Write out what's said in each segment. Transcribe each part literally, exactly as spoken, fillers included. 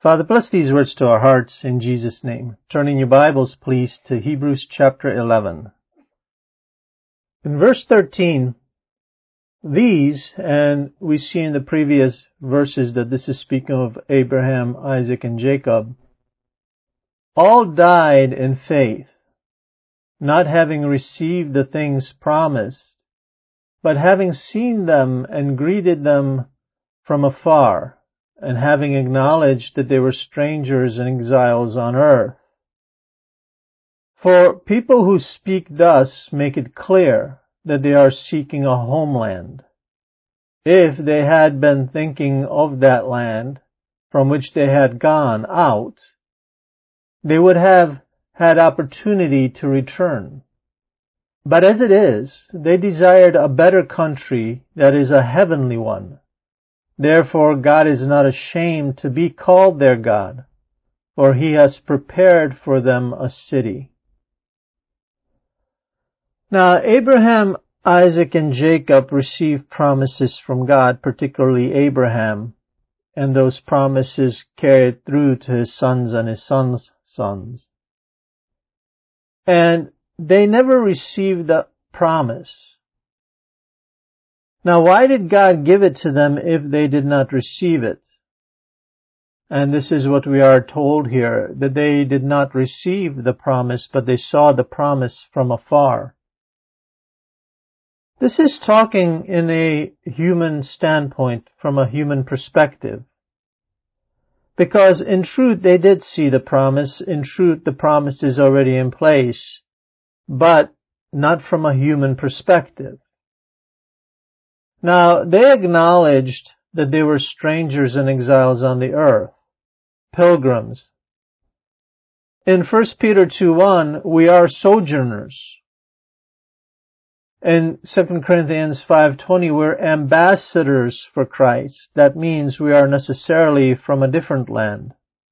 Father, bless these words to our hearts in Jesus' name. Turn in your Bibles, please, to Hebrews chapter eleven. In verse thirteen, these, and we see in the previous verses that this is speaking of Abraham, Isaac, and Jacob, all died in faith, not having received the things promised, but having seen them and greeted them from afar, and having acknowledged that they were strangers and exiles on earth. For people who speak thus make it clear that they are seeking a homeland. If they had been thinking of that land from which they had gone out, they would have had opportunity to return. But as it is, they desired a better country, that is, a heavenly one. Therefore God is not ashamed to be called their God, for He has prepared for them a city. Now Abraham, Isaac, and Jacob received promises from God, particularly Abraham, and those promises carried through to his sons and his sons' sons. And they never received the promise. Now, why did God give it to them if they did not receive it? And this is what we are told here, that they did not receive the promise, but they saw the promise from afar. This is talking in a human standpoint, from a human perspective. Because in truth, they did see the promise. In truth, the promise is already in place, but not from a human perspective. Now, they acknowledged that they were strangers and exiles on the earth, pilgrims. In First Peter two one, we are sojourners. In Second Corinthians five twenty, we're ambassadors for Christ. That means we are necessarily from a different land.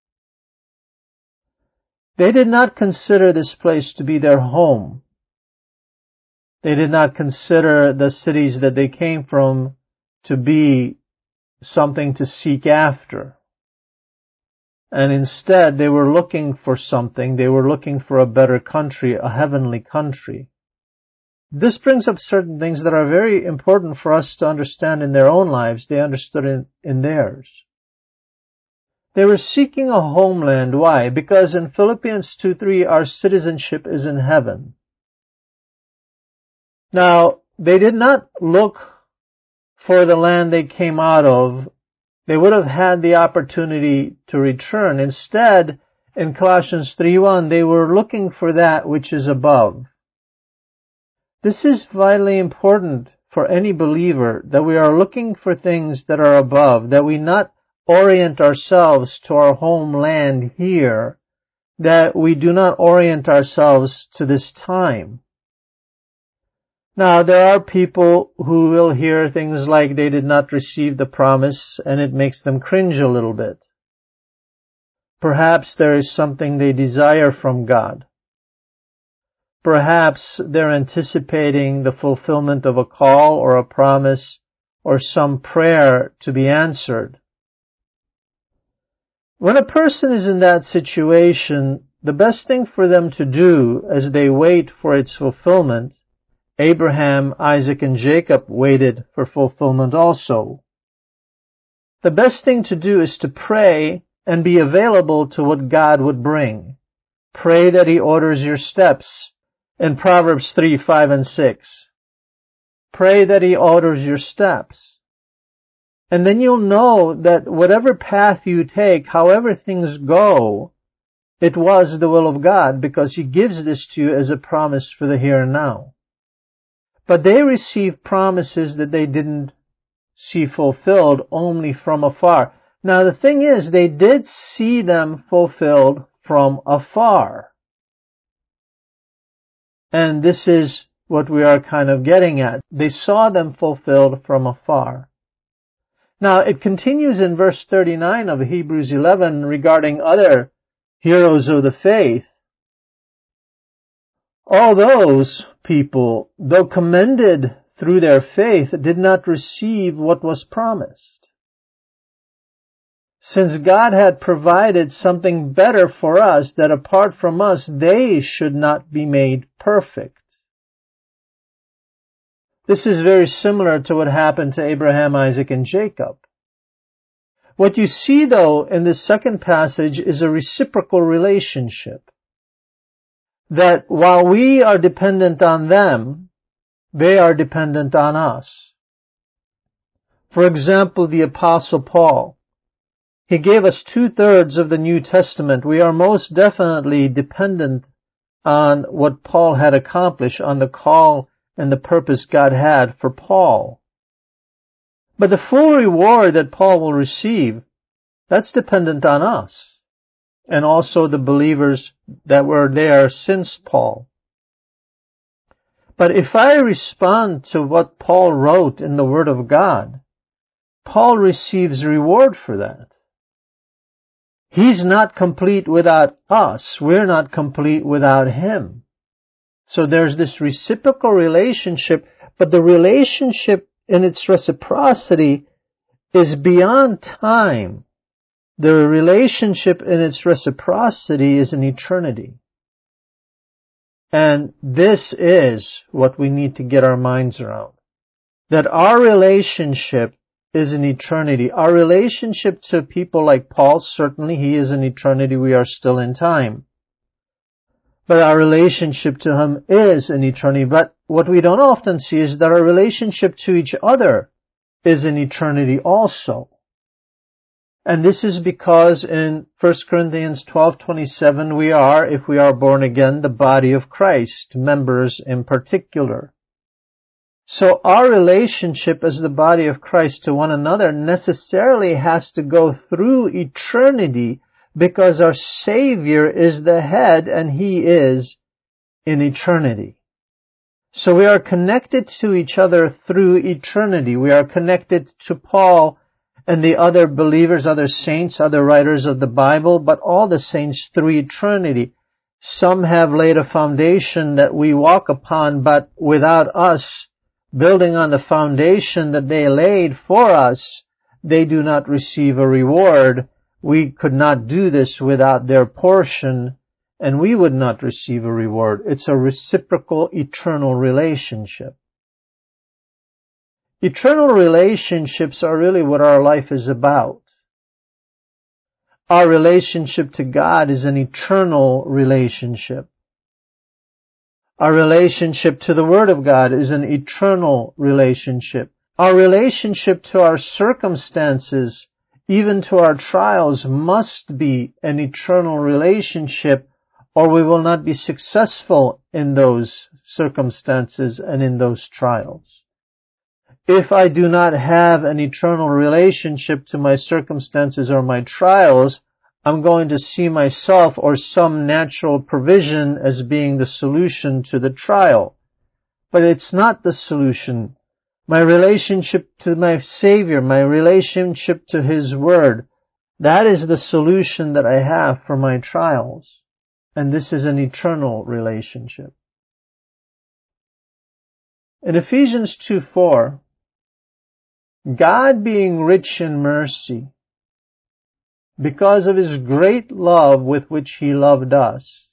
They did not consider this place to be their home. They did not consider the cities that they came from to be something to seek after. And instead, they were looking for something. They were looking for a better country, a heavenly country. This brings up certain things that are very important for us to understand in their own lives. They understood it in theirs. They were seeking a homeland. Why? Because in Philippians two three, our citizenship is in heaven. Now, they did not look for the land they came out of. They would have had the opportunity to return. Instead, in Colossians three one, they were looking for that which is above. This is vitally important for any believer, that we are looking for things that are above, that we not orient ourselves to our homeland here, that we do not orient ourselves to this time. Now, there are people who will hear things like they did not receive the promise, and it makes them cringe a little bit. Perhaps there is something they desire from God. Perhaps they're anticipating the fulfillment of a call or a promise or some prayer to be answered. When a person is in that situation, the best thing for them to do as they wait for its fulfillment, Abraham, Isaac, and Jacob waited for fulfillment also. The best thing to do is to pray and be available to what God would bring. Pray that He orders your steps in Proverbs three, five, and six. Pray that He orders your steps. And then you'll know that whatever path you take, however things go, it was the will of God, because He gives this to you as a promise for the here and now. But they received promises that they didn't see fulfilled only from afar. Now the thing is, they did see them fulfilled from afar. And this is what we are kind of getting at. They saw them fulfilled from afar. Now it continues in verse thirty-nine of Hebrews eleven regarding other heroes of the faith. All those people, though commended through their faith, did not receive what was promised. since God had provided something better for us, that apart from us, they should not be made perfect. This is very similar to what happened to Abraham, Isaac, and Jacob. What you see, though, in this second passage is a reciprocal relationship. That while we are dependent on them, they are dependent on us. For example, the Apostle Paul. He gave us two-thirds of the New Testament. We are most definitely dependent on what Paul had accomplished, on the call and the purpose God had for Paul. But the full reward that Paul will receive, that's dependent on us, and also the believers that were there since Paul. But if I respond to what Paul wrote in the Word of God, Paul receives reward for that. He's not complete without us. We're not complete without him. So there's this reciprocal relationship, but the relationship in its reciprocity is beyond time. The relationship in its reciprocity is in eternity. And this is what we need to get our minds around. That our relationship is in eternity. Our relationship to people like Paul, certainly he is in eternity. We are still in time. But our relationship to him is in eternity. But what we don't often see is that our relationship to each other is in eternity also. And this is because in First Corinthians twelve twenty-seven we are, if we are born again, the body of Christ, members in particular. So our relationship as the body of Christ to one another necessarily has to go through eternity, because our Savior is the head and He is in eternity. So we are connected to each other through eternity. We are connected to Paul and the other believers, other saints, other writers of the Bible, but all the saints through eternity. Some have laid a foundation that we walk upon, but without us building on the foundation that they laid for us, they do not receive a reward. We could not do this without their portion, and we would not receive a reward. It's a reciprocal, eternal relationship. Eternal relationships are really what our life is about. Our relationship to God is an eternal relationship. Our relationship to the Word of God is an eternal relationship. Our relationship to our circumstances, even to our trials, must be an eternal relationship, or we will not be successful in those circumstances and in those trials. If I do not have an eternal relationship to my circumstances or my trials, I'm going to see myself or some natural provision as being the solution to the trial. But it's not the solution. My relationship to my Savior, my relationship to His Word, that is the solution that I have for my trials. And this is an eternal relationship. In Ephesians two four, God being rich in mercy, because of His great love with which He loved us,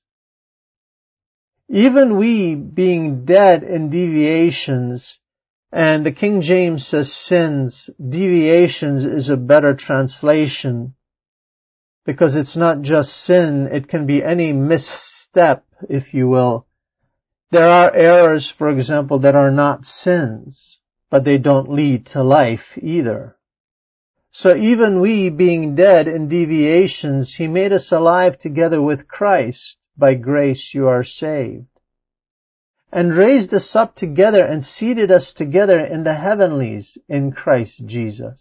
even we being dead in deviations, and the King James says sins, deviations is a better translation, because it's not just sin, it can be any misstep, if you will. There are errors, for example, that are not sins, but they don't lead to life either. So even we, being dead in deviations, He made us alive together with Christ. By grace you are saved. And raised us up together and seated us together in the heavenlies in Christ Jesus.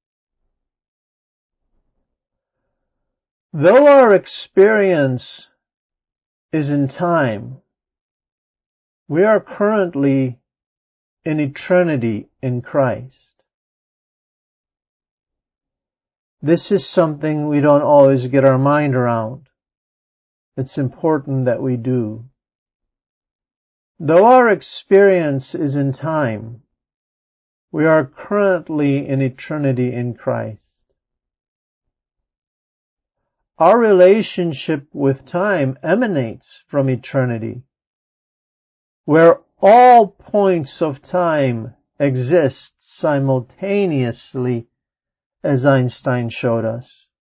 Though our experience is in time, we are currently in eternity in Christ. This is something we don't always get our mind around. It's important that we do. Though our experience is in time, we are currently in eternity in Christ. Our relationship with time emanates from eternity, where all points of time exist simultaneously, as Einstein showed us.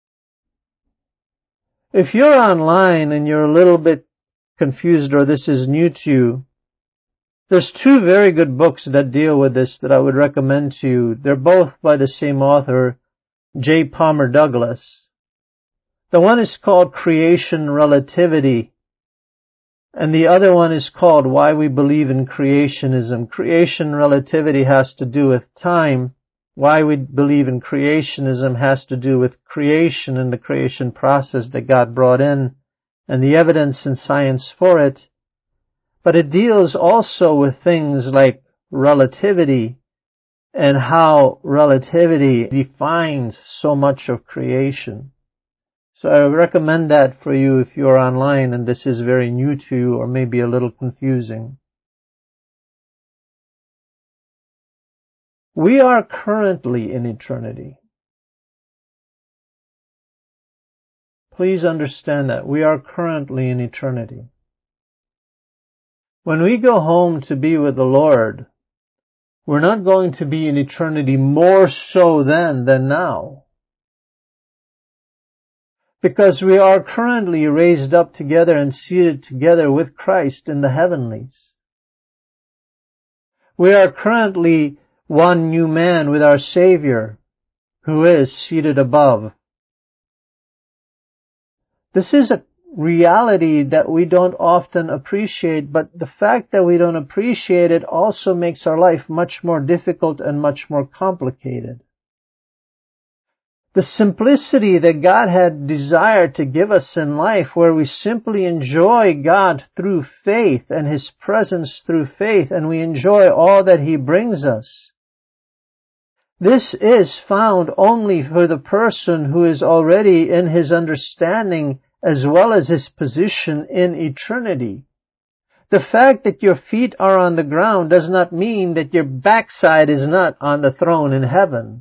If you're online and you're a little bit confused or this is new to you, there's two very good books that deal with this that I would recommend to you. They're both by the same author, J. Palmer Douglas. The one is called Creation Relativity, and the other one is called Why We Believe in Creationism. Creation Relativity has to do with time. Why we believe in creationism has to do with creation and the creation process that God brought in and the evidence in science for it. But it deals also with things like relativity and how relativity defines so much of creation. So I recommend that for you if you're online and this is very new to you or maybe a little confusing. We are currently in eternity. Please understand that. We are currently in eternity. When we go home to be with the Lord, we're not going to be in eternity more so then than now. Because we are currently raised up together and seated together with Christ in the heavenlies. We are currently one new man with our Savior, who is seated above. This is a reality that we don't often appreciate, but the fact that we don't appreciate it also makes our life much more difficult and much more complicated. The simplicity that God had desired to give us in life, where we simply enjoy God through faith and His presence through faith, and we enjoy all that He brings us. This is found only for the person who is already in his understanding as well as his position in eternity. The fact that your feet are on the ground does not mean that your backside is not on the throne in heaven.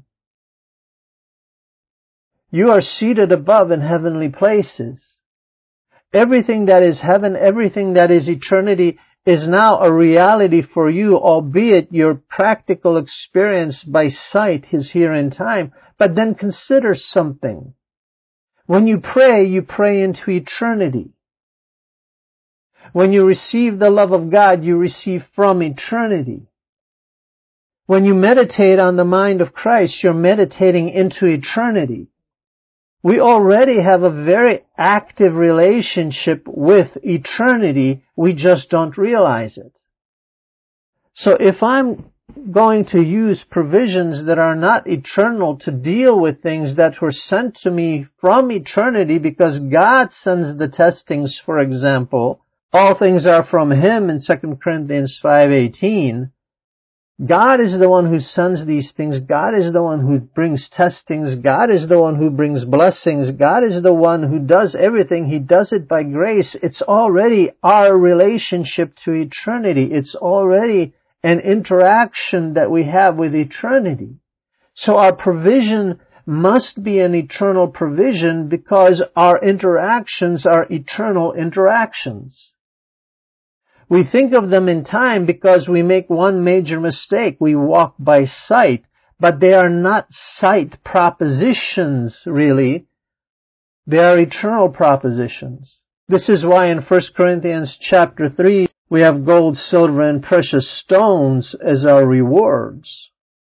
You are seated above in heavenly places. Everything that is heaven, everything that is eternity is now a reality for you, albeit your practical experience by sight is here in time. But then consider something. When you pray, you pray into eternity. When you receive the love of God, you receive from eternity. When you meditate on the mind of Christ, you're meditating into eternity. We already have a very active relationship with eternity. We just don't realize it. So if I'm going to use provisions that are not eternal to deal with things that were sent to me from eternity, because God sends the testings, for example, all things are from Him in Second Corinthians five eighteen. God is the one who sends these things. God is the one who brings testings. God is the one who brings blessings. God is the one who does everything. He does it by grace. It's already our relationship to eternity. It's already an interaction that we have with eternity. So our provision must be an eternal provision because our interactions are eternal interactions. We think of them in time because we make one major mistake. We walk by sight, but they are not sight propositions, really. They are eternal propositions. This is why in First Corinthians chapter three, we have gold, silver, and precious stones as our rewards.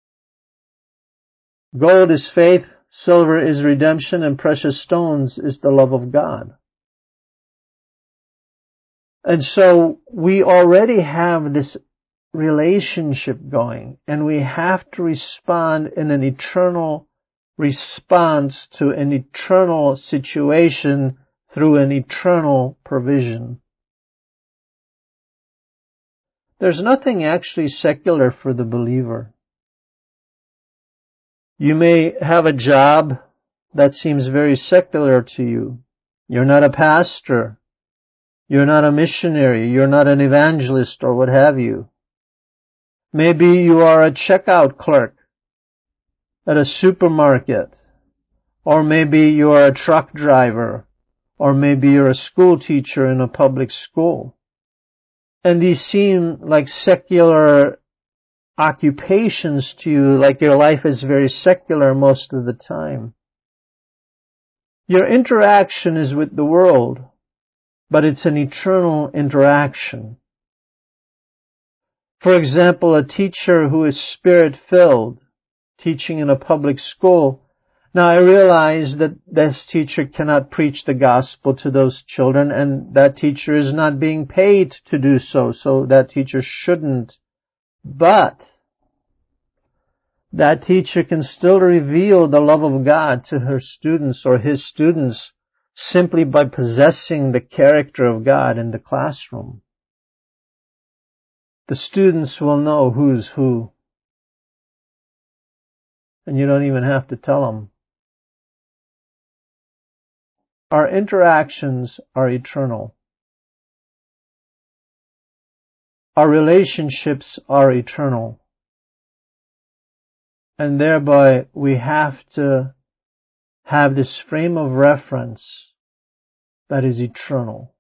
Gold is faith, silver is redemption, and precious stones is the love of God. And so we already have this relationship going, and we have to respond in an eternal response to an eternal situation through an eternal provision. There's nothing actually secular for the believer. You may have a job that seems very secular to you. You're not a pastor. You're not a missionary. You're not an evangelist or what have you. Maybe you are a checkout clerk at a supermarket Or maybe you are a truck driver, or maybe you're a school teacher in a public school. And these seem like secular occupations to you, like your life is very secular most of the time. Your interaction is with the world, but it's an eternal interaction. For example, a teacher who is spirit-filled, teaching in a public school. Now, I realize that this teacher cannot preach the gospel to those children, and that teacher is not being paid to do so, so that teacher shouldn't. But that teacher can still reveal the love of God to her students or his students simply by possessing the character of God in the classroom. The students will know who's who. And you don't even have to tell them. Our interactions are eternal. Our relationships are eternal. And thereby we have to have this frame of reference that is eternal.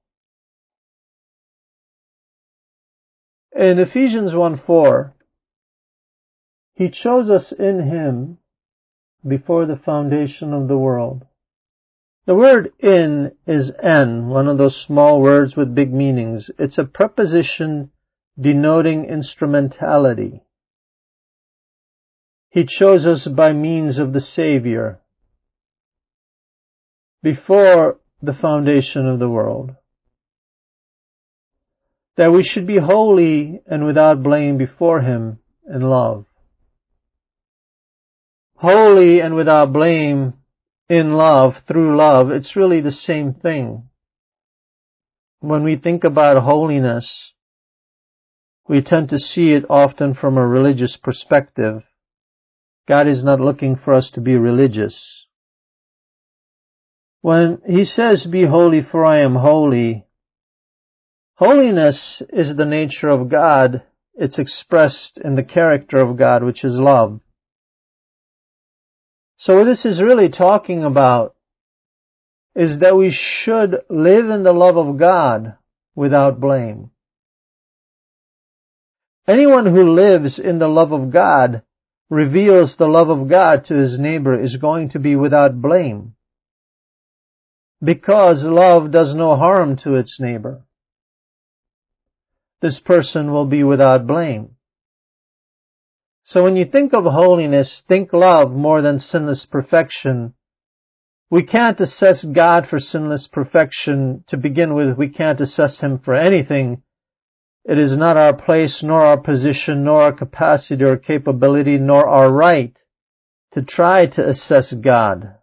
In Ephesians one four, He chose us in Him before the foundation of the world. The word in is en, one of those small words with big meanings. It's a preposition denoting instrumentality. He chose us by means of the Savior before the foundation of the world, that we should be holy and without blame before Him in love. Holy and without blame in love, through love, it's really the same thing. When we think about holiness, we tend to see it often from a religious perspective. God is not looking for us to be religious. When He says, "Be holy, for I am holy," holiness is the nature of God. It's expressed in the character of God, which is love. So what this is really talking about is that we should live in the love of God without blame. Anyone who lives in the love of God, reveals the love of God to his neighbor, is going to be without blame, because love does no harm to its neighbor. This person will be without blame. So when you think of holiness, think love more than sinless perfection. We can't assess God for sinless perfection to begin with. We can't assess Him for anything. It is not our place, nor our position, nor our capacity or capability, nor our right to try to assess God.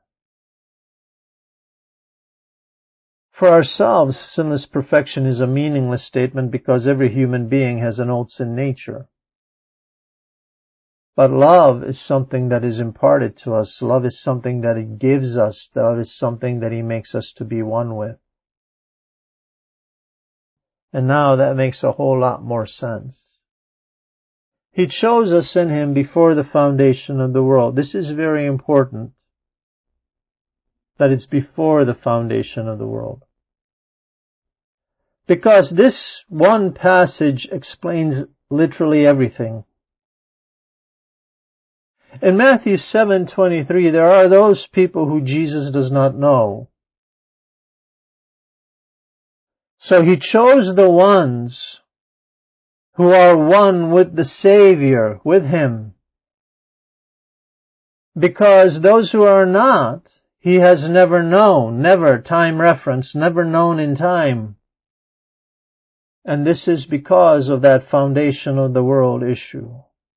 For ourselves, sinless perfection is a meaningless statement because every human being has an old sin nature. But love is something that is imparted to us. Love is something that He gives us. Love is something that He makes us to be one with. And now that makes a whole lot more sense. He chose us in Him before the foundation of the world. This is very important, that it's before the foundation of the world. Because this one passage explains literally everything. In Matthew seven twenty-three, there are those people who Jesus does not know. So He chose the ones who are one with the Savior, with Him. Because those who are not, He has never known, never, time reference, never known in time. And this is because of that foundation of the world issue.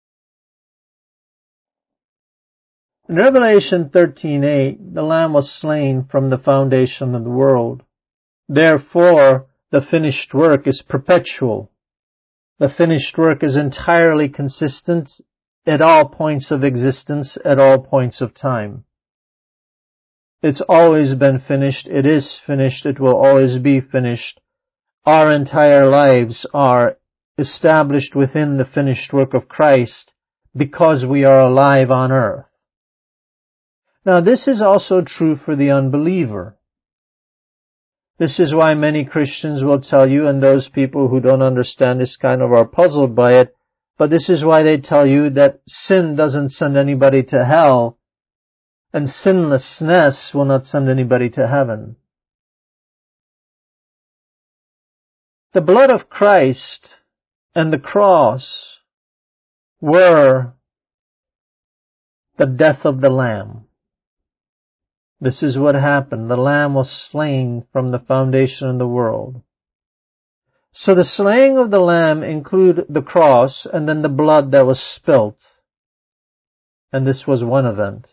In Revelation thirteen eight, the Lamb was slain from the foundation of the world. Therefore, the finished work is perpetual. The finished work is entirely consistent at all points of existence, at all points of time. It's always been finished. It is finished. It will always be finished. Our entire lives are established within the finished work of Christ because we are alive on earth. Now, this is also true for the unbeliever. This is why many Christians will tell you, and those people who don't understand this kind of are puzzled by it, but this is why they tell you that sin doesn't send anybody to hell, and sinlessness will not send anybody to heaven. The blood of Christ and the cross were the death of the Lamb. This is what happened. The Lamb was slain from the foundation of the world. So the slaying of the Lamb included the cross and then the blood that was spilt. And this was one event.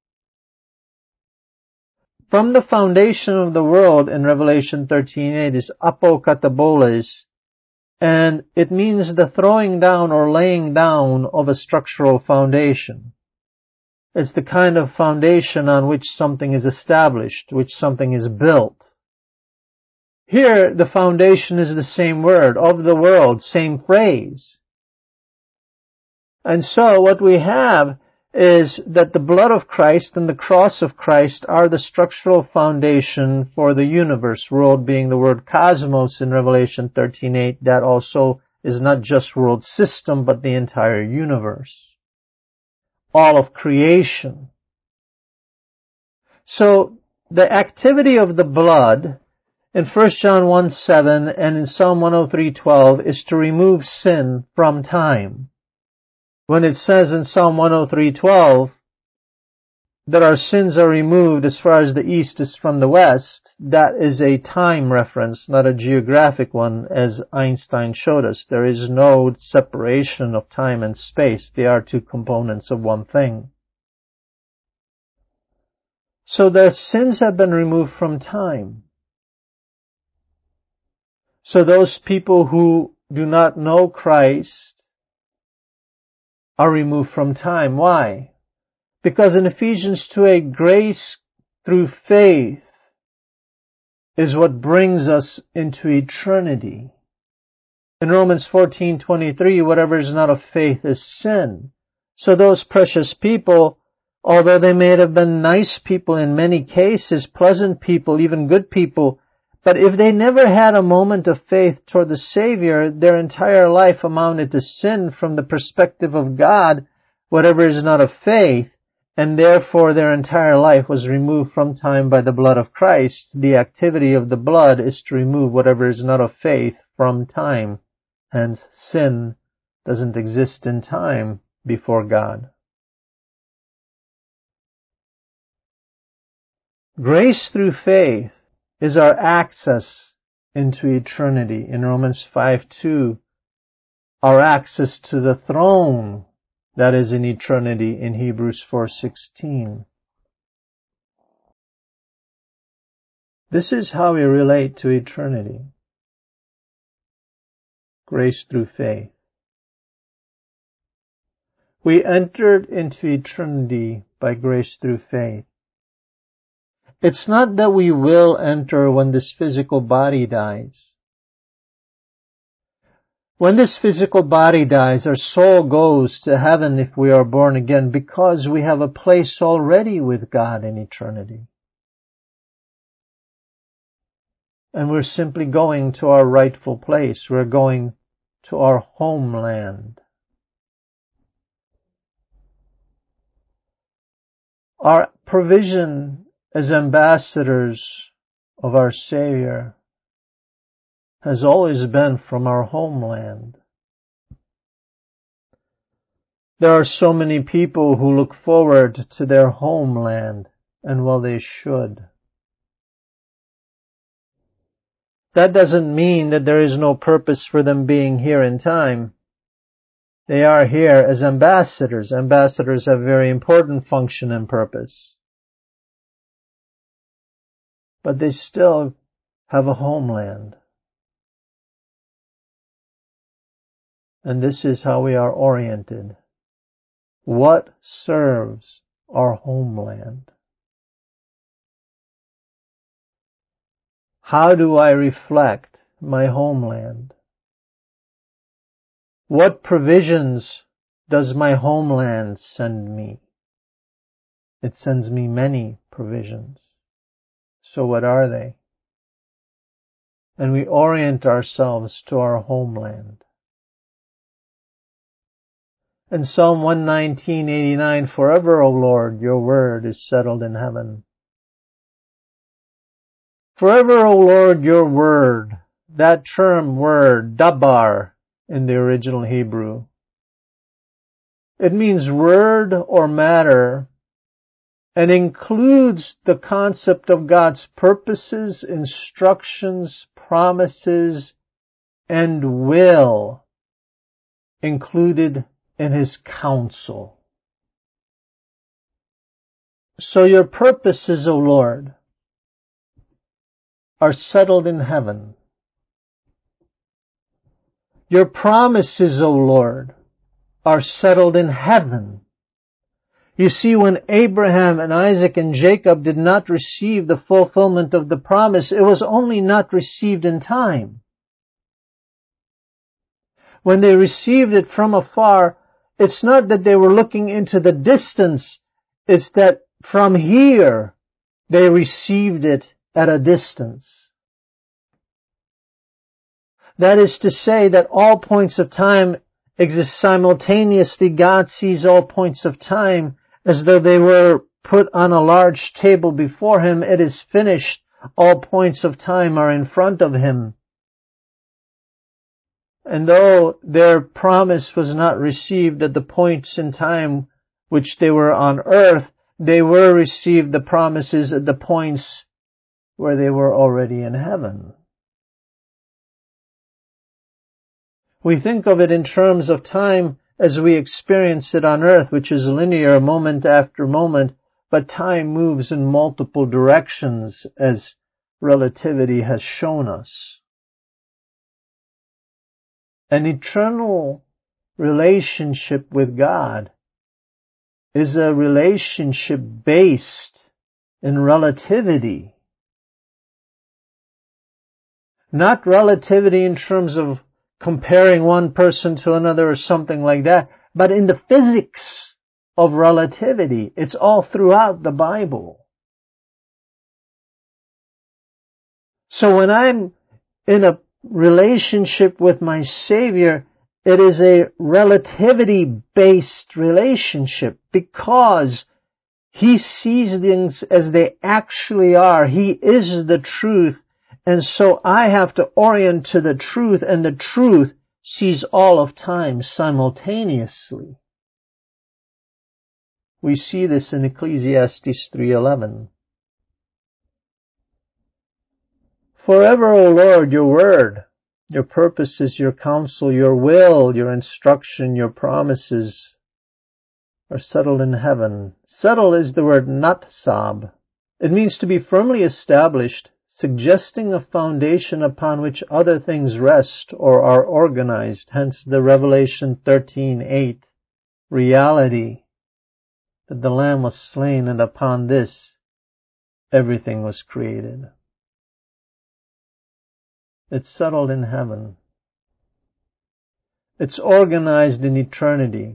From the foundation of the world in Revelation thirteen eight is apokataboles, and it means the throwing down or laying down of a structural foundation. It's the kind of foundation on which something is established, which something is built. Here, the foundation is the same word, of the world, same phrase. And so what we have is that the blood of Christ and the cross of Christ are the structural foundation for the universe, world being the word cosmos in Revelation thirteen eight. That also is not just world system, but the entire universe. All of creation. So the activity of the blood in First John one seven and in Psalm one oh three twelve is to remove sin from time. When it says in Psalm one oh three twelve that our sins are removed as far as the east is from the west, that is a time reference, not a geographic one, as Einstein showed us. There is no separation of time and space. They are two components of one thing. So their sins have been removed from time. So those people who do not know Christ are removed from time. Why? Because in Ephesians two eight, grace through faith is what brings us into eternity. In Romans fourteen twenty-three, whatever is not of faith is sin. So those precious people, although they may have been nice people in many cases, pleasant people, even good people, but if they never had a moment of faith toward the Savior, their entire life amounted to sin from the perspective of God, whatever is not of faith, and therefore their entire life was removed from time by the blood of Christ. The activity of the blood is to remove whatever is not of faith from time. Hence, sin doesn't exist in time before God. Grace through faith is our access into eternity. In Romans five two, our access to the throne that is in eternity in Hebrews four sixteen. This is how we relate to eternity. Grace through faith. We entered into eternity by grace through faith. It's not that we will enter when this physical body dies. When this physical body dies, our soul goes to heaven if we are born again, because we have a place already with God in eternity. And we're simply going to our rightful place. We're going to our homeland. Our provision as ambassadors of our Savior has always been from our homeland. There are so many people who look forward to their homeland, and well, they should. That doesn't mean that there is no purpose for them being here in time. They are here as ambassadors. Ambassadors have a very important function and purpose. But they still have a homeland. And this is how we are oriented. What serves our homeland? How do I reflect my homeland? What provisions does my homeland send me? It sends me many provisions. So what are they? And we orient ourselves to our homeland. In Psalm one nineteen eighty-nine, forever, O Lord, your word is settled in heaven. Forever, O Lord, your word, that term word, dabar, in the original Hebrew. It means word or matter and includes the concept of God's purposes, instructions, promises, and will included in His counsel. So your purposes, O Lord, are settled in heaven. Your promises, O Lord, are settled in heaven. You see, when Abraham and Isaac and Jacob did not receive the fulfillment of the promise, it was only not received in time. When they received it from afar, it's not that they were looking into the distance, it's that from here they received it at a distance. That is to say that all points of time exist simultaneously. God sees all points of time as though they were put on a large table before Him. It is finished. All points of time are in front of Him. And though their promise was not received at the points in time which they were on earth, they were received the promises at the points where they were already in heaven. We think of it in terms of time as we experience it on earth, which is linear, moment after moment, but time moves in multiple directions, as relativity has shown us. An eternal relationship with God is a relationship based in relativity. Not relativity in terms of comparing one person to another or something like that, but in the physics of relativity. It's all throughout the Bible. So when I'm in a relationship with my Savior, it is a relativity-based relationship because He sees things as they actually are. He is the truth. And so I have to orient to the truth, and the truth sees all of time simultaneously. We see this in Ecclesiastes three eleven. Forever, O Lord, your word, your purposes, your counsel, your will, your instruction, your promises are settled in heaven. Settle is the word natsab. It means to be firmly established, suggesting a foundation upon which other things rest or are organized, hence the Revelation thirteen eight reality that the Lamb was slain and upon this everything was created. It's settled in heaven. It's organized in eternity.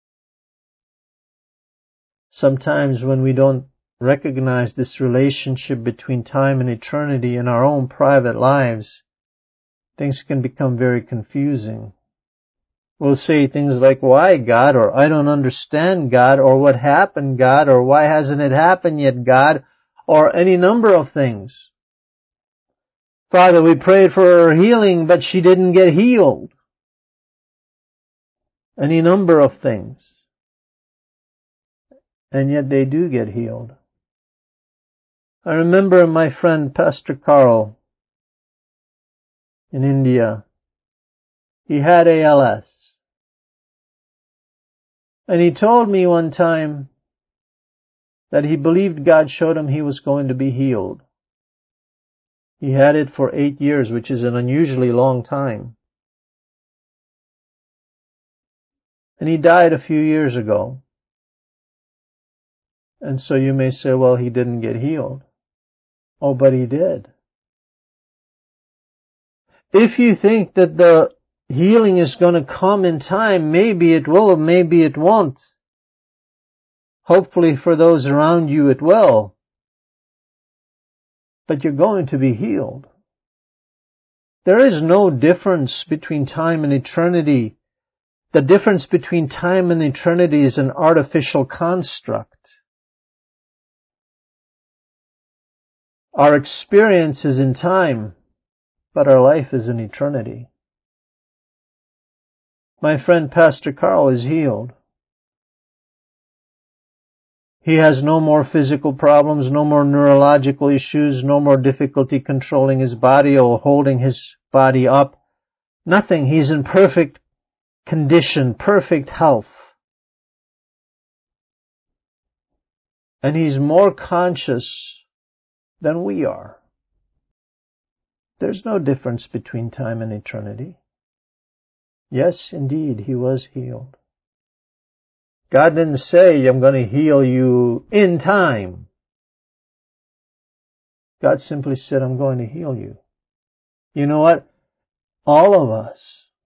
Sometimes when we don't recognize this relationship between time and eternity in our own private lives, things can become very confusing. We'll say things like, why, God? Or I don't understand, God? Or what happened, God? Or why hasn't it happened yet, God? Or any number of things. Father, we prayed for her healing, but she didn't get healed. Any number of things. And yet they do get healed. I remember my friend Pastor Carl in India. He had A L S. And he told me one time that he believed God showed him he was going to be healed. He had it for eight years, which is an unusually long time. And he died a few years ago. And so you may say, well, he didn't get healed. Oh, but he did. If you think that the healing is going to come in time, maybe it will, maybe it won't. Hopefully for those around you it will. But you're going to be healed. There is no difference between time and eternity. The difference between time and eternity is an artificial construct. Our experience is in time, but our life is in eternity. My friend Pastor Carl is healed. He has no more physical problems, no more neurological issues, no more difficulty controlling his body or holding his body up. Nothing. He's in perfect condition, perfect health. And he's more conscious than we are. There's no difference between time and eternity. Yes, indeed, he was healed. God didn't say, I'm going to heal you in time. God simply said, I'm going to heal you. You know what? All of us,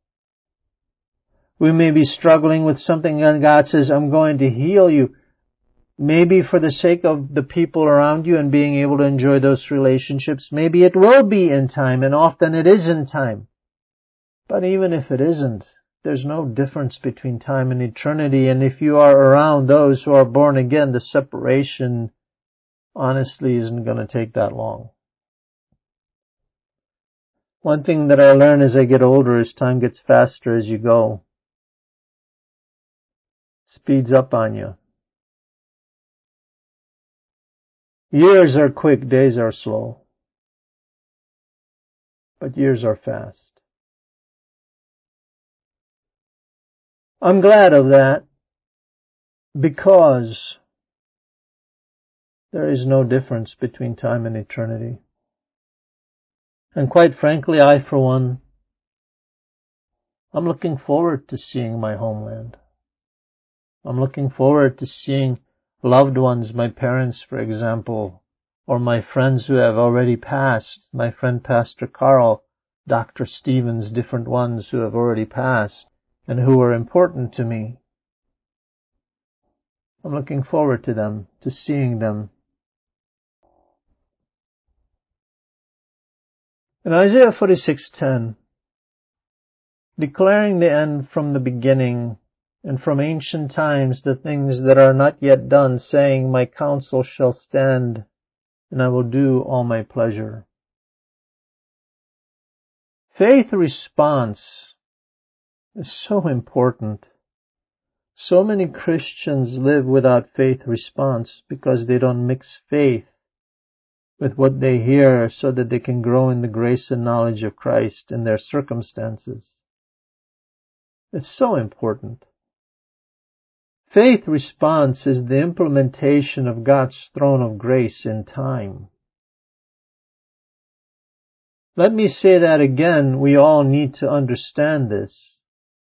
we may be struggling with something and God says, I'm going to heal you. Maybe for the sake of the people around you and being able to enjoy those relationships. Maybe it will be in time, and often it is in time. But even if it isn't, there's no difference between time and eternity. And if you are around those who are born again, the separation honestly isn't going to take that long. One thing that I learn as I get older is time gets faster as you go. Speeds up on you. Years are quick, days are slow. But years are fast. I'm glad of that because there is no difference between time and eternity. And quite frankly, I, for one, I'm looking forward to seeing my homeland. I'm looking forward to seeing loved ones, my parents, for example, or my friends who have already passed, my friend Pastor Carl, Doctor Stevens, different ones who have already passed and who are important to me. I'm looking forward to them, to seeing them. In Isaiah forty-six ten, declaring the end from the beginning, and from ancient times the things that are not yet done, saying, my counsel shall stand, and I will do all my pleasure. Faith response is so important. So many Christians live without faith response because they don't mix faith with what they hear so that they can grow in the grace and knowledge of Christ in their circumstances. It's so important. Faith response is the implementation of God's throne of grace in time. Let me say that again. We all need to understand this.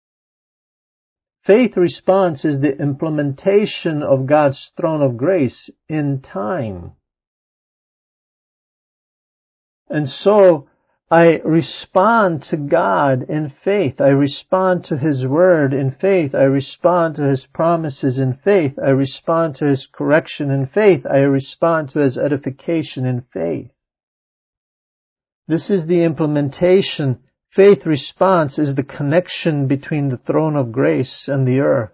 Faith response is the implementation of God's throne of grace in time. And so I respond to God in faith. I respond to His Word in faith. I respond to His promises in faith. I respond to His correction in faith. I respond to His edification in faith. This is the implementation. Faith response is the connection between the throne of grace and the earth.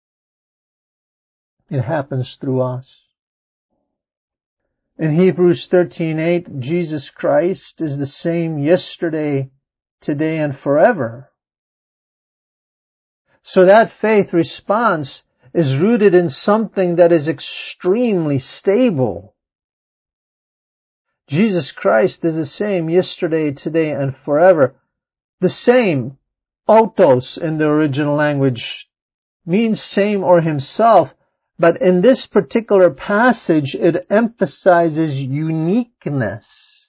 It happens through us. In Hebrews thirteen eight, Jesus Christ is the same yesterday, today, and forever. So that faith response is rooted in something that is extremely stable. Jesus Christ is the same yesterday, today, and forever. The same, autos in the original language, means same or himself. But in this particular passage, it emphasizes uniqueness.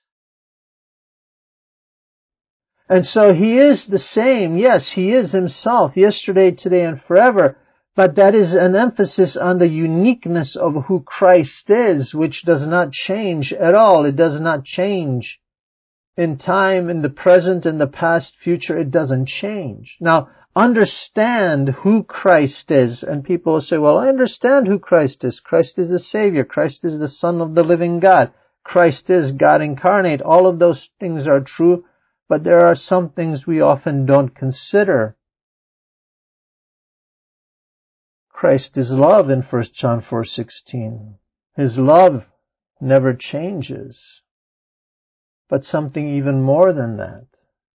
And so He is the same. Yes, He is Himself, yesterday, today, and forever. But that is an emphasis on the uniqueness of who Christ is, which does not change at all. It does not change. in time, in the present, in the past, future, it doesn't change. Now, understand who Christ is. And people will say, well, I understand who Christ is. Christ is the Savior. Christ is the Son of the living God. Christ is God incarnate. All of those things are true, but there are some things we often don't consider. Christ is love in First John four sixteen. His love never changes. But something even more than that.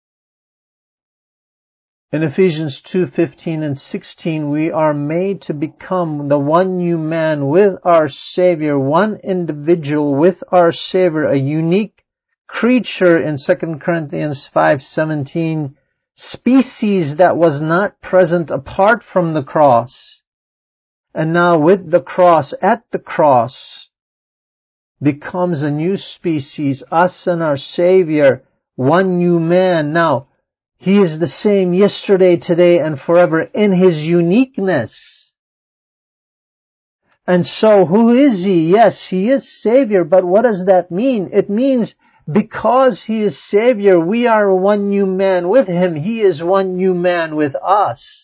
In Ephesians two fifteen and sixteen, we are made to become the one new man with our Savior, one individual with our Savior, a unique creature in Second Corinthians five seventeen, species that was not present apart from the cross. And now with the cross, at the cross, becomes a new species, us and our Savior, one new man. Now, He is the same yesterday, today, and forever in His uniqueness. And so, who is He? Yes, He is Savior, but what does that mean? It means because He is Savior, we are one new man with Him. He is one new man with us.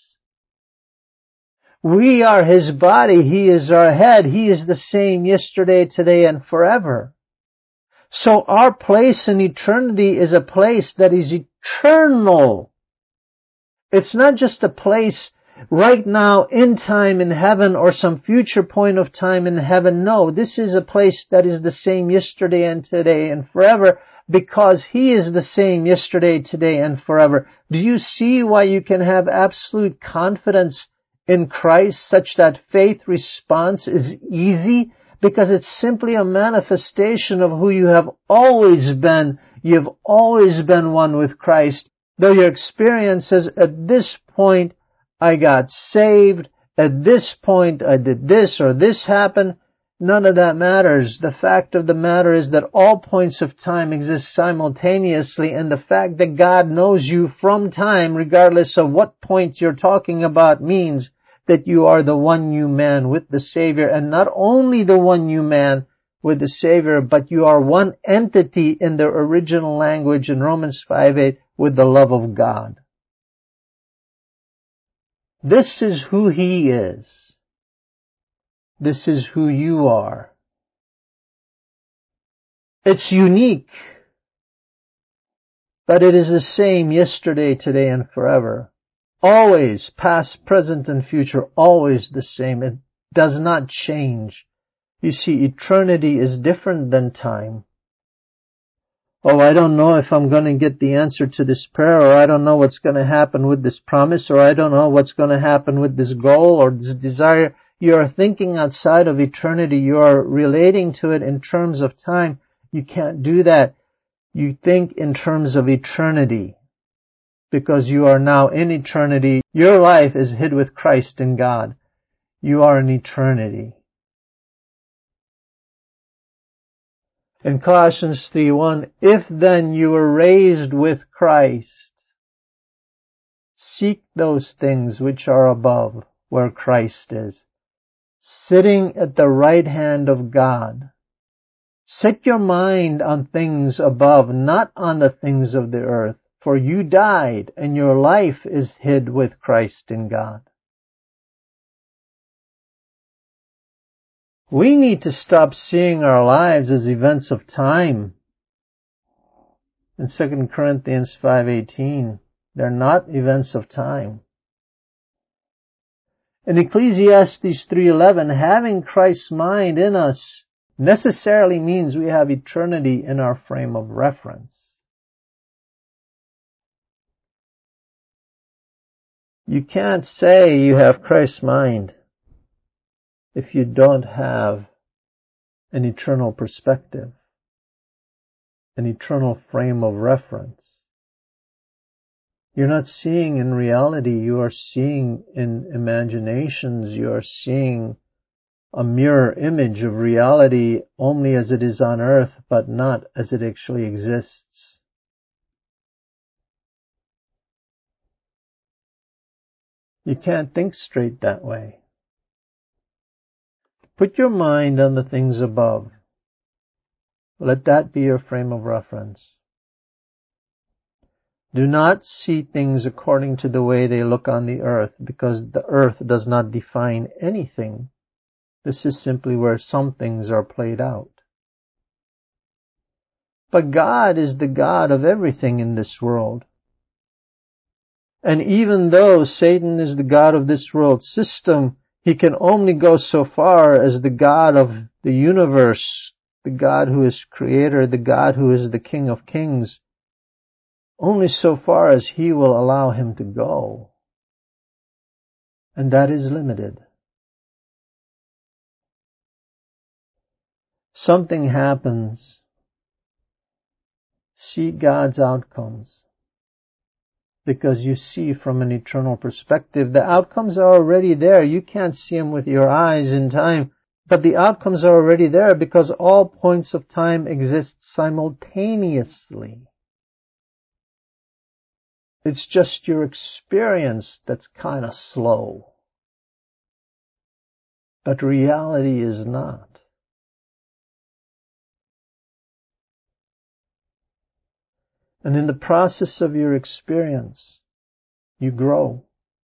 We are His body. He is our head. He is the same yesterday, today, and forever. So our place in eternity is a place that is eternal. It's not just a place right now in time in heaven or some future point of time in heaven. No, this is a place that is the same yesterday and today and forever because He is the same yesterday, today, and forever. Do you see why you can have absolute confidence in Christ such that faith response is easy? Because it's simply a manifestation of who you have always been. You've always been one with Christ. Though your experience says, at this point, I got saved. At this point, I did this or this happened. None of that matters. The fact of the matter is that all points of time exist simultaneously, and the fact that God knows you from time, regardless of what point you're talking about, means that you are the one new man with the Savior, and not only the one new man with the Savior, but you are one entity in the original language in Romans five eight with the love of God. This is who He is. This is who you are. It's unique, but it is the same yesterday, today, and forever. Always, past, present, and future, always the same. It does not change. You see, eternity is different than time. Oh, I don't know if I'm going to get the answer to this prayer, or I don't know what's going to happen with this promise, or I don't know what's going to happen with this goal or this desire. You are thinking outside of eternity. You are relating to it in terms of time. You can't do that. You think in terms of eternity. Because you are now in eternity. Your life is hid with Christ in God. You are in eternity. In Colossians three one, if then you were raised with Christ, seek those things which are above, where Christ is, sitting at the right hand of God. Set your mind on things above, not on the things of the earth. For you died, and your life is hid with Christ in God. We need to stop seeing our lives as events of time. In Second Corinthians five eighteen, they're not events of time. In Ecclesiastes three eleven, having Christ's mind in us necessarily means we have eternity in our frame of reference. You can't say you have Christ's mind if you don't have an eternal perspective, an eternal frame of reference. You're not seeing in reality, you are seeing in imaginations, you are seeing a mirror image of reality only as it is on earth, but not as it actually exists. You can't think straight that way. Put your mind on the things above. Let that be your frame of reference. Do not see things according to the way they look on the earth, because the earth does not define anything. This is simply where some things are played out. But God is the God of everything in this world. And even though Satan is the God of this world system, he can only go so far as the God of the universe, the God who is creator, the God who is the King of Kings, only so far as he will allow him to go. And that is limited. Something happens. See God's outcomes. Because you see from an eternal perspective. The outcomes are already there. You can't see them with your eyes in time. But the outcomes are already there because all points of time exist simultaneously. It's just your experience that's kind of slow. But reality is not. And in the process of your experience, you grow.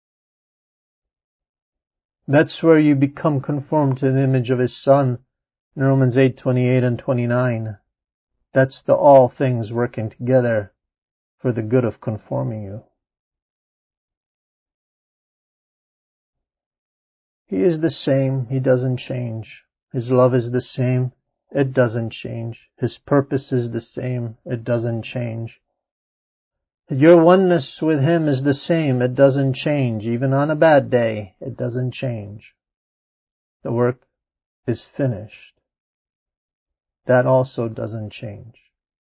That's where you become conformed to the image of His Son in Romans eight, twenty-eight and twenty-nine. That's the all things working together for the good of conforming you. He is the same. He doesn't change. His love is the same. It doesn't change. His purpose is the same. It doesn't change. Your oneness with Him is the same. It doesn't change. Even on a bad day, it doesn't change. The work is finished. That also doesn't change.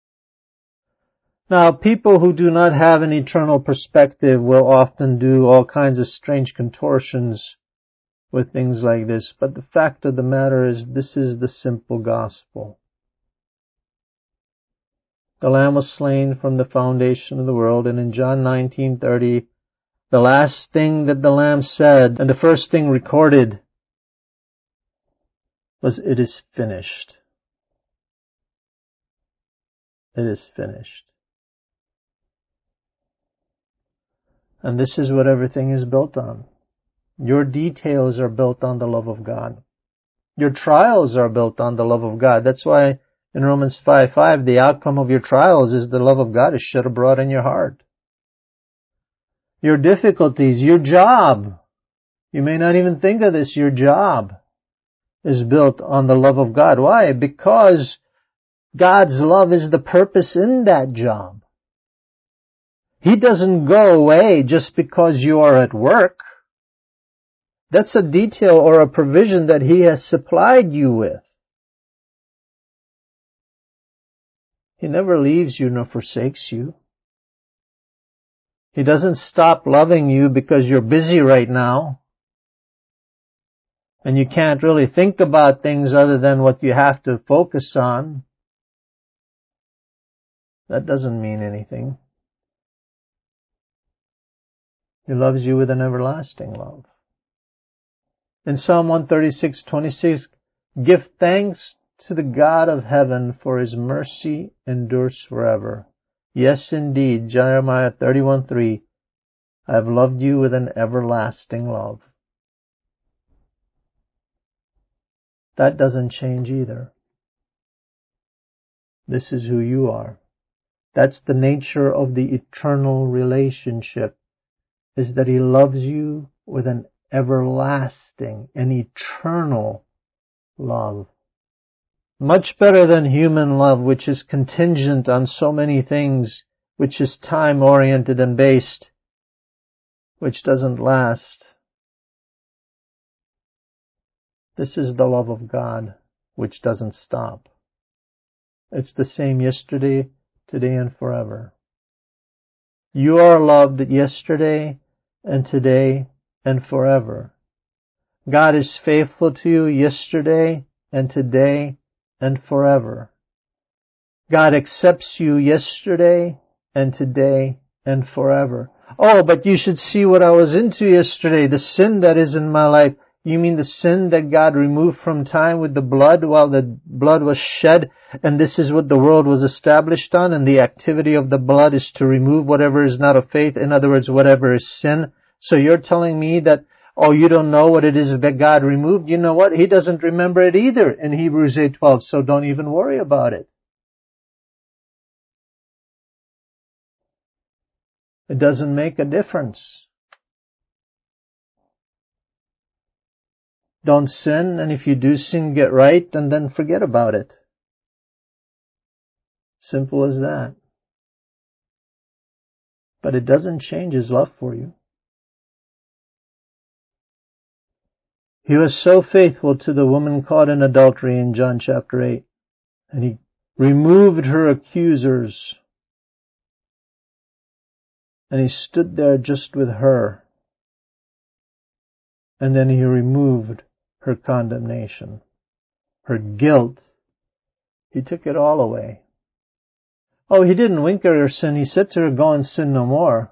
Now, people who do not have an eternal perspective will often do all kinds of strange contortions with things like this. But the fact of the matter is, this is the simple gospel. The Lamb was slain from the foundation of the world, and in John nineteen thirty, the last thing that the Lamb said, and the first thing recorded, was, "It is finished." It is finished. And this is what everything is built on. Your details are built on the love of God. Your trials are built on the love of God. That's why in Romans five five, the outcome of your trials is the love of God is shed abroad in your heart. Your difficulties, your job, you may not even think of this, your job is built on the love of God. Why? Because God's love is the purpose in that job. He doesn't go away just because you are at work. That's a detail or a provision that He has supplied you with. He never leaves you nor forsakes you. He doesn't stop loving you because you're busy right now and you can't really think about things other than what you have to focus on. That doesn't mean anything. He loves you with an everlasting love. In Psalm one thirty-six twenty-six, give thanks to the God of heaven, for His mercy endures forever. Yes, indeed, Jeremiah thirty-one three, I have loved you with an everlasting love. That doesn't change either. This is who you are. That's the nature of the eternal relationship, is that He loves you with an everlasting and eternal love. Much better than human love, which is contingent on so many things, which is time-oriented and based, which doesn't last. This is the love of God, which doesn't stop. It's the same yesterday, today, and forever. You are loved yesterday and today and forever. God is faithful to you yesterday and today and forever. God accepts you yesterday and today and forever. Oh, but you should see what I was into yesterday, the sin that is in my life. You mean the sin that God removed from time with the blood while the blood was shed, and this is what the world was established on, and the activity of the blood is to remove whatever is not of faith, in other words, whatever is sin. So you're telling me that, oh, you don't know what it is that God removed? You know what? He doesn't remember it either in Hebrews eight twelve, so don't even worry about it. It doesn't make a difference. Don't sin, and if you do sin, get right, and then forget about it. Simple as that. But it doesn't change His love for you. He was so faithful to the woman caught in adultery in John chapter eight, and He removed her accusers, and He stood there just with her, and then He removed her condemnation, her guilt. He took it all away. Oh, He didn't wink at her sin. He said to her, go and sin no more.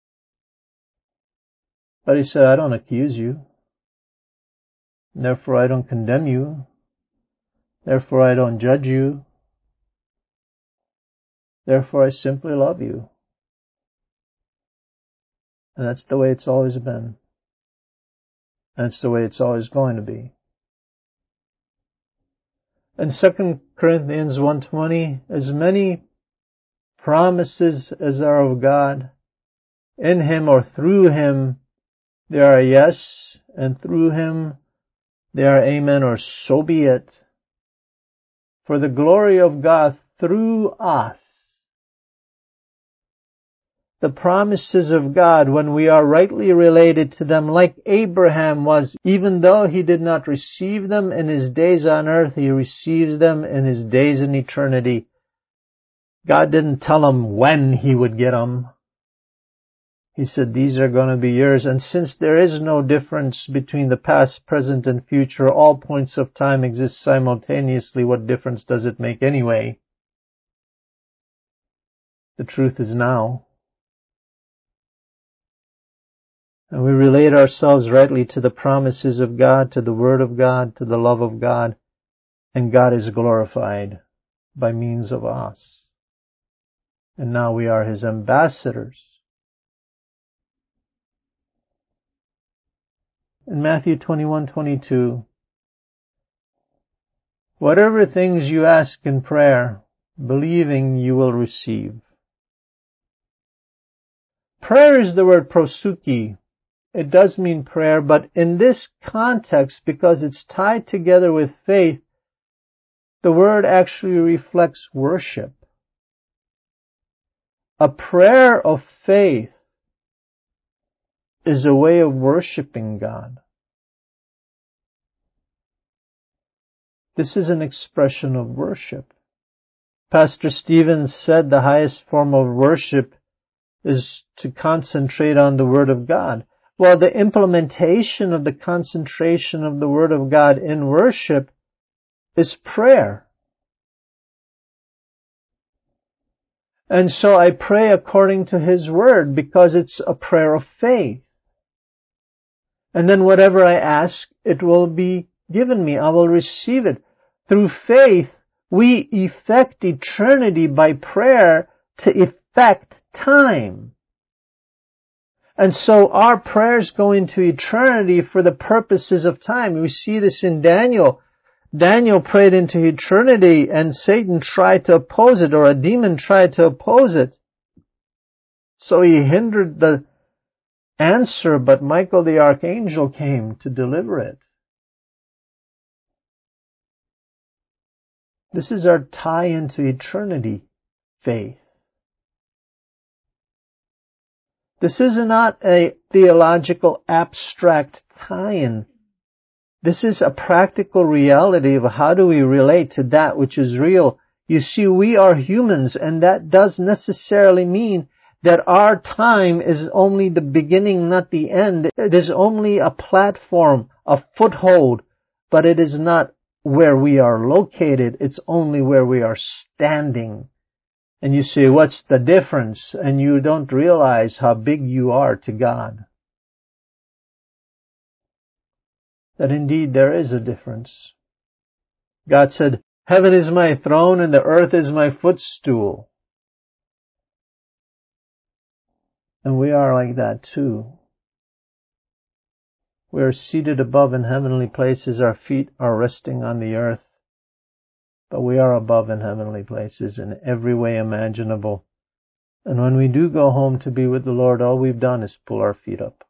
But He said, I don't accuse you. Therefore I don't condemn you. Therefore I don't judge you. Therefore I simply love you. And that's the way it's always been. And it's the way it's always going to be. In Second Corinthians one twenty, as many promises as are of God, in Him or through Him they are yes, and through Him they are amen, or so be it. For the glory of God through us. The promises of God, when we are rightly related to them, like Abraham was, even though he did not receive them in his days on earth, he receives them in his days in eternity. God didn't tell him when he would get them. He said, these are going to be yours. And since there is no difference between the past, present, and future, all points of time exist simultaneously, what difference does it make anyway? The truth is now. And we relate ourselves rightly to the promises of God, to the Word of God, to the love of God, and God is glorified by means of us. And now we are His ambassadors. In Matthew twenty-one twenty-two, whatever things you ask in prayer, believing you will receive. Prayer is the word prosuki. It does mean prayer, but in this context, because it's tied together with faith, the word actually reflects worship. A prayer of faith is a way of worshiping God. This is an expression of worship. Pastor Stevens said the highest form of worship is to concentrate on the Word of God. Well, the implementation of the concentration of the Word of God in worship is prayer. And so I pray according to His Word because it's a prayer of faith. And then whatever I ask, it will be given me. I will receive it. Through faith, we effect eternity by prayer to effect time. And so our prayers go into eternity for the purposes of time. We see this in Daniel. Daniel prayed into eternity and Satan tried to oppose it, or a demon tried to oppose it. So he hindered the answer, but Michael the archangel came to deliver it. This is our tie into eternity faith. This is not a theological abstract tie-in. This is a practical reality of how do we relate to that which is real. You see, we are humans, and that does necessarily mean that our time is only the beginning, not the end. It is only a platform, a foothold, but it is not where we are located. It's only where we are standing. And you say, what's the difference? And you don't realize how big you are to God. that indeed there is a difference. God said, heaven is my throne and the earth is my footstool. And we are like that too. We are seated above in heavenly places. Our feet are resting on the earth. But we are above in heavenly places in every way imaginable. And when we do go home to be with the Lord, all we've done is pull our feet up.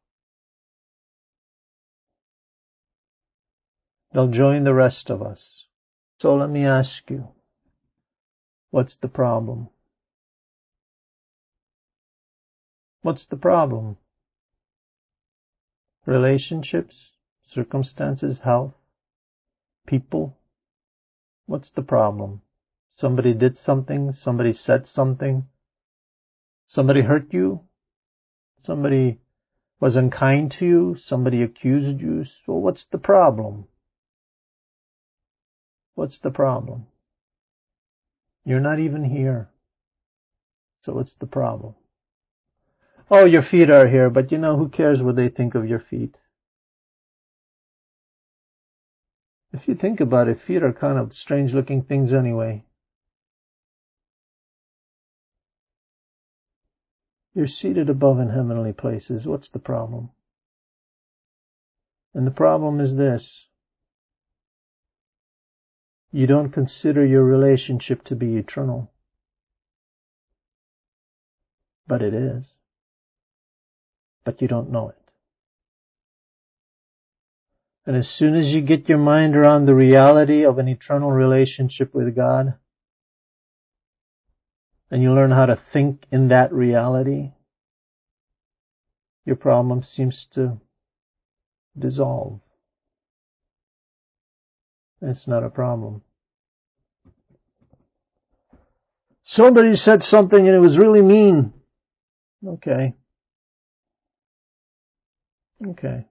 They'll join the rest of us. So let me ask you, what's the problem? What's the problem? Relationships, circumstances, health, people? What's the problem? Somebody did something, somebody said something, somebody hurt you, somebody was unkind to you, somebody accused you. So what's the problem? What's the problem? You're not even here. So what's the problem? Oh, your feet are here, but you know, who cares what they think of your feet? If you think about it, feet are kind of strange looking things anyway. You're seated above in heavenly places. What's the problem? And the problem is this. You don't consider your relationship to be eternal. But it is. But you don't know it. And as soon as you get your mind around the reality of an eternal relationship with God, and you learn how to think in that reality, your problem seems to dissolve. It's not a problem. Somebody said something and it was really mean. Okay. Okay.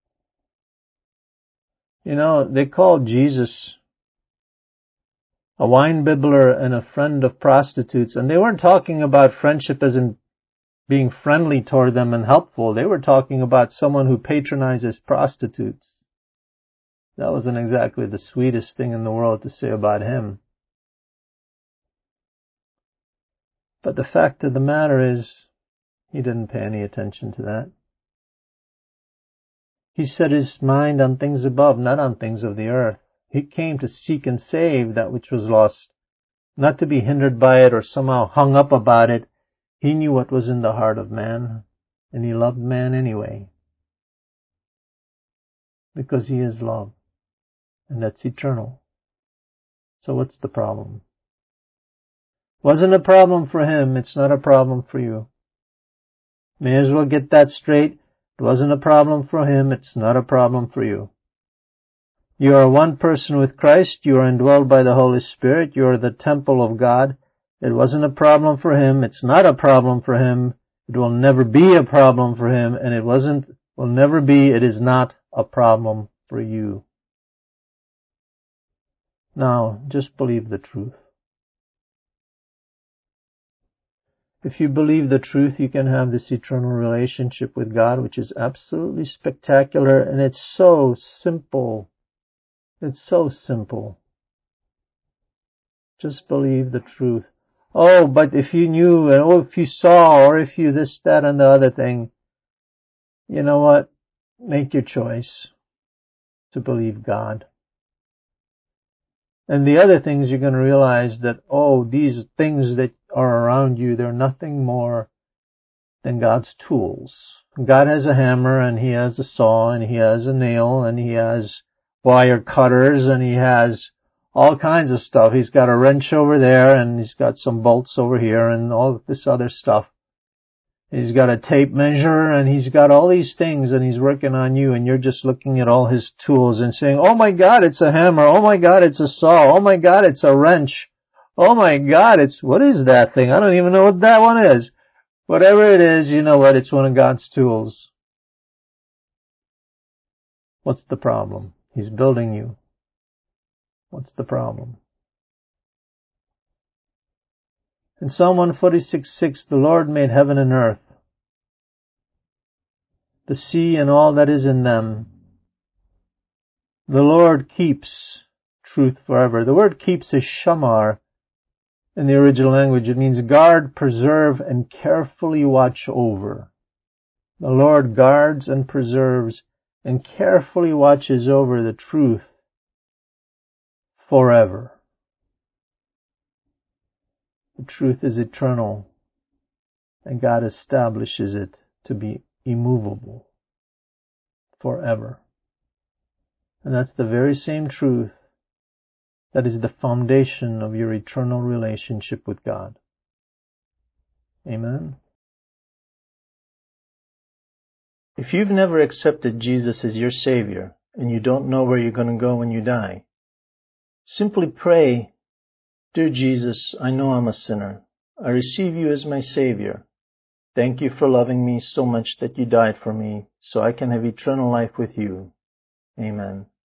You know, they called Jesus a wine bibbler and a friend of prostitutes, and they weren't talking about friendship as in being friendly toward them and helpful. They were talking about someone who patronizes prostitutes. That wasn't exactly the sweetest thing in the world to say about him. But the fact of the matter is, he didn't pay any attention to that. He set his mind on things above, not on things of the earth. He came to seek and save that which was lost, not to be hindered by it or somehow hung up about it. He knew what was in the heart of man, and he loved man anyway, because he is love, and that's eternal. So what's the problem? Wasn't a problem for him, it's not a problem for you. May as well get that straight. It wasn't a problem for him, it's not a problem for you. You are one person with Christ, you are indwelled by the Holy Spirit, you are the temple of God. It wasn't a problem for him, it's not a problem for him, it will never be a problem for him, and it wasn't, will never be, it is not a problem for you. Now, just believe the truth. If you believe the truth, you can have this eternal relationship with God, which is absolutely spectacular, and it's so simple. It's so simple. Just believe the truth. Oh, but if you knew, and oh, if you saw, or if you this, that, and the other thing, you know what? Make your choice to believe God. And the other things you're going to realize that, oh, these things that are around you, they're nothing more than God's tools. God has a hammer, and He has a saw, and He has a nail, and He has wire cutters, and He has all kinds of stuff. He's got a wrench over there, and He's got some bolts over here, and all this other stuff. He's got a tape measure, and He's got all these things, and He's working on you, and you're just looking at all His tools and saying, oh my God, it's a hammer. Oh my God, it's a saw. Oh my God, it's a wrench. Oh my God, it's, what is that thing? I don't even know what that one is. Whatever it is, you know what? It's one of God's tools. What's the problem? He's building you. What's the problem? In Psalm one forty-six six, the Lord made heaven and earth, the sea and all that is in them. The Lord keeps truth forever. The word keeps is shamar in the original language. It means guard, preserve, and carefully watch over. The Lord guards and preserves and carefully watches over the truth forever. The truth is eternal, and God establishes it to be immovable forever. And that's the very same truth that is the foundation of your eternal relationship with God. Amen. If you've never accepted Jesus as your Savior and you don't know where you're going to go when you die, simply pray, "Dear Jesus, I know I'm a sinner. I receive you as my Savior. Thank you for loving me so much that you died for me so I can have eternal life with you. Amen."